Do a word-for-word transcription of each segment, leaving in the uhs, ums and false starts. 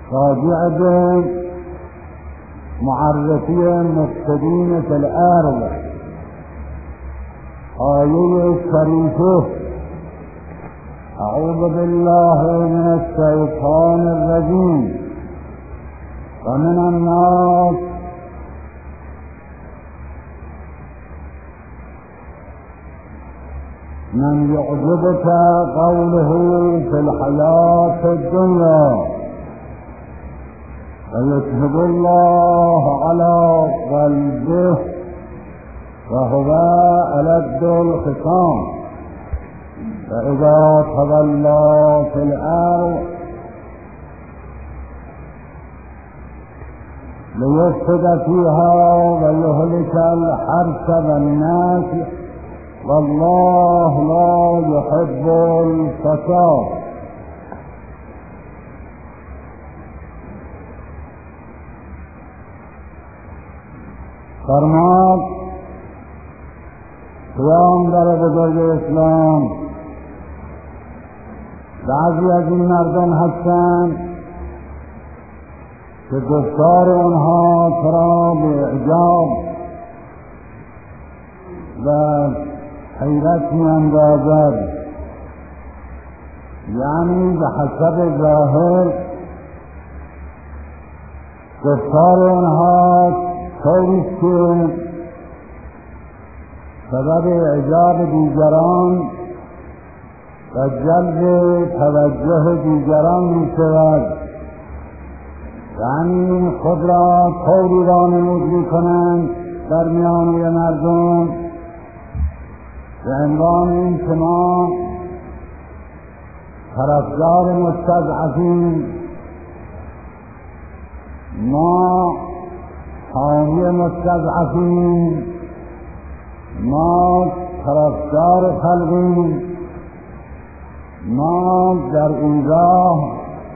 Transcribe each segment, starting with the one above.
راجع به معرفی مفسدین فی الارض. آیه شریفه: اعوذ بالله من الشیطان الرجیم ومن الناس من يعجبك قوله في الحياة الدنيا ويشهد الله على قلبه وهو ألد الخصام فإذا تولى في الأرض ليفسد فيها ويهلك الحرث والنسل والله لا يحب الفساد. فرماد قیام در بزرگ اسلام بعضی از این مردم هستند که گفتار آنها ترا به اعجاب و حیرت می اندازد، یعنی به حسب ظاهر گفتار آنها طوریست که سبب اعجاب دیگران و جلب توجه دیگران می شود، یعنی خود را طوری وانمود می کنند در میانه مردم به عنوان این که ما طرفدار مستضعفیم، ما حامی مستضعفیم، ما طرفدار خلقیم، ما در این راه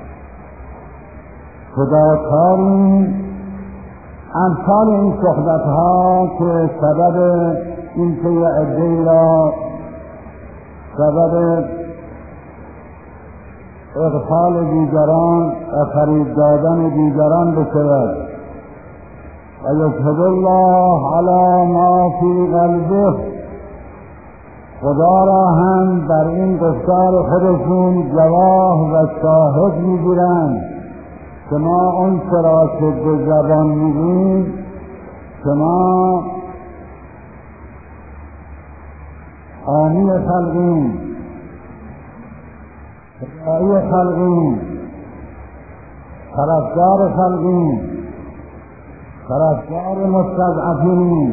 فداکاریم. امثال این صحبت ها که سبب این که یه عده‌ای را سبب اغفال دیگران و فریب دادن دیگران بشود. و یشهد الله علی ما فی قلبه، خدا را هم در این گفتار خودشون گواه و شاهد میگیرند که ما اون چرا که به زبان میگیم که ما حامی خلقیم، فدایی خلقیم، طرفدار خلقیم، طرفدار مستضعفیم،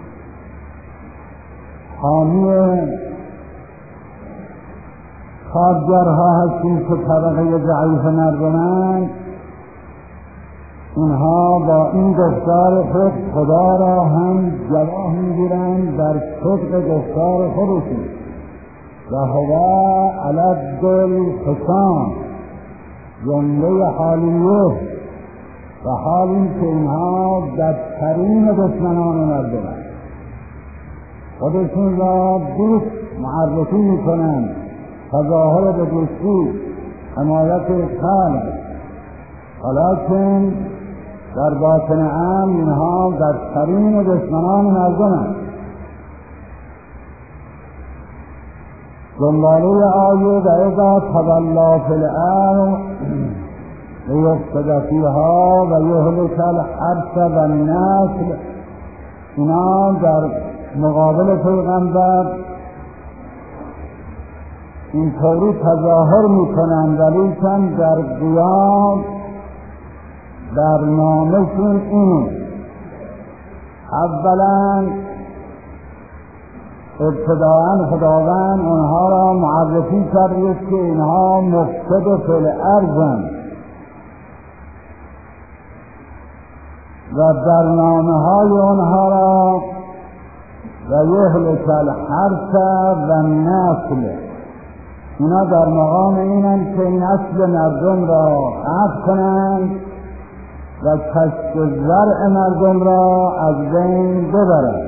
حامی کارگرها هستیم که طبقه ضعیف مردمند. اینها با این گفتار خود خدا را هم گواه میگیرند در صدق گفتار خودشون. و هو ألد الخصام، جمله حالیه و حالی که اینها بدترین دشمنان مردمند، خودشون را دوست معرفی میکنند، تظاهر به دوستی، حمایت خلق، ولیکن در باطن امر اینها بدترین دشمنان مردمند. جمله آیه: و اذا تولی فی الارض لیفسد فیها و یهلک الحرث والنسل، اینا در مقابل پیغمبر اینطوری تظاهر میکنند، ولیکن در قیام برنامه‌شون اینه: اولا ابتداءً خداوند اونها را معرفی کرده که اینها مفسد فی الارضند و برنامه‌های اونها را و یهلک الحرث و النسل، اینا در مقام اینند که نسل مردم را قطع کنند و کسب زرع مردم را از بین ببرند.